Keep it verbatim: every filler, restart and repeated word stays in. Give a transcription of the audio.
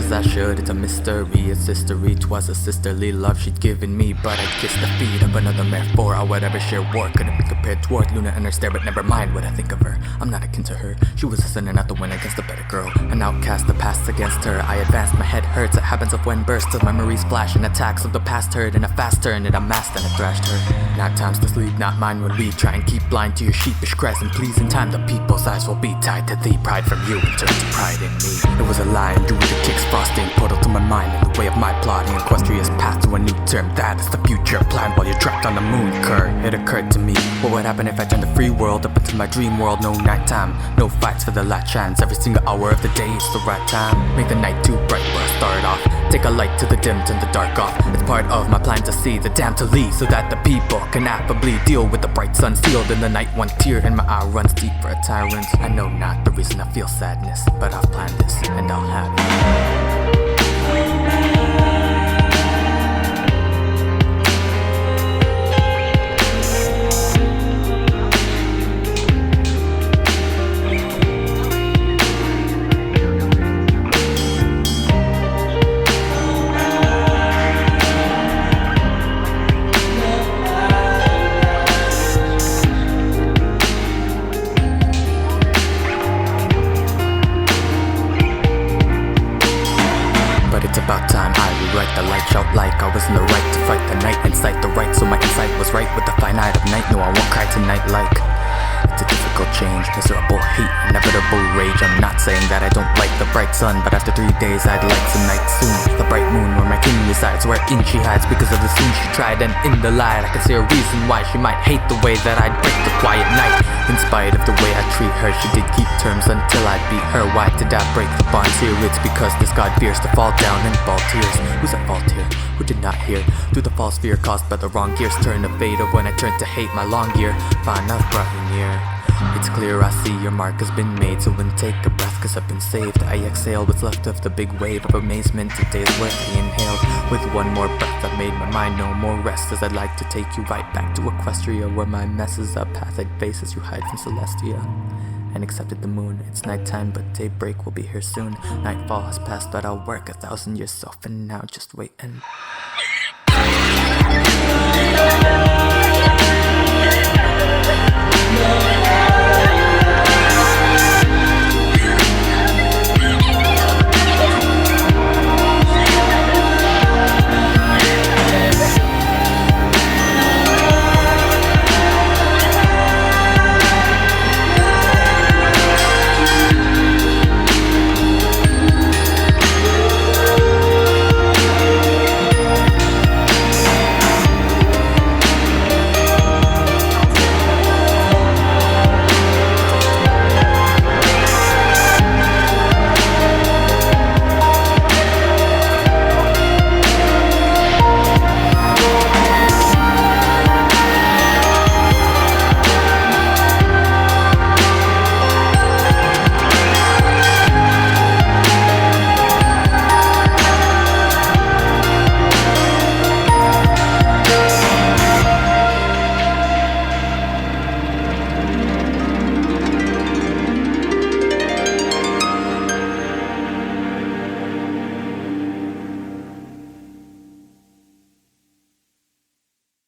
as I should. It's a mystery, it's history. 'Twas a sisterly love she'd given me, but I kissed the feet of another metaphor. I would ever share war, couldn't be compared toward Luna and her stare, but never mind what I think of her. I'm not akin to her. She was a sinner, not the one against a better girl. An outcast, the past against her. I advanced, my head hurts. It happens of when bursts of memories flash and attacks of the past heard in a fast turn. It amassed and it thrashed her. Now time's to sleep, not mine when we try and keep blind to your sheepish cries. And please, in time, the people's eyes will be tied to thee. Pride from you and turn to pride in me. It was a lie, due to kicks frosting portal to my mind in the way of my plotting. Equestria's path to a new term, that is the future plan while you're trapped on the moon. Cur, it occurred to me, what would happen if I turned the free world up into my dream world? No nighttime, no fights for the last chance. Every single hour of the day is the right time. Make the night too bright where I start off. Take a light to the dim, turn the dark off. It's part of my plan to see the damn to leave, so that the people can affably deal with the bright sun sealed in the night. One tear in my eye runs deep for a tyrant. I know not the reason I feel sadness, but I've planned this and I'll have it. But it's about time I rewrite the light, shout like I was in the right to fight the night, incite the right, so my insight was right with the finite of night. No, I won't cry tonight like it's a difficult change, miserable heat, inevitable rage. I'm not saying that I don't like the bright sun, but after three days I'd like some night soon. The bright moon where my king resides, wherein she hides because of the sin she tried. And in the light I can see a reason why she might hate the way that I'd break the quiet night. In spite of the way I treat her, she did keep terms until I beat her. Why did I break the bonds here? It's because this god fears to fall down and fall tears. Who's at fault here? Who did not hear? Through the false fear caused by the wrong gears, turn to fade of when I turn to hate my long gear. Fine, I've brought you near. It's clear I see your mark has been made, so then take a breath cause I've been saved. I exhale what's left of the big wave of amazement. Today's worth I inhaled. With one more breath I've made my mind no more rest, as I'd like to take you right back to Equestria, where my messes up path I'd face as you hide from Celestia. And accepted the moon. It's nighttime, but daybreak will be here soon. Nightfall has passed, but I'll work a thousand years so for now. Just wait and